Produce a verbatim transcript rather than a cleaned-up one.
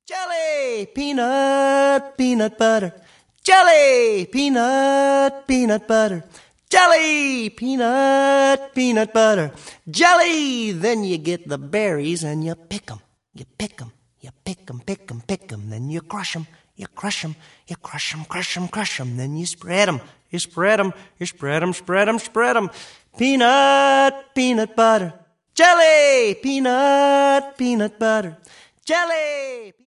Jelly, peanut, peanut butter. Jelly, peanut, peanut butter. Jelly, peanut, peanut butter. Jelly, then you get the berries and you pick 'em. You pick 'em, you pick 'em, pick 'em, pick 'em. Then you crush 'em, you crush 'em, you crush 'em, crush 'em, crush 'em. Then you spread 'em, you spread 'em, you spread 'em, spread 'em, spread 'em. Peanut, peanut butter. Jelly, peanut, peanut butter. Jelly.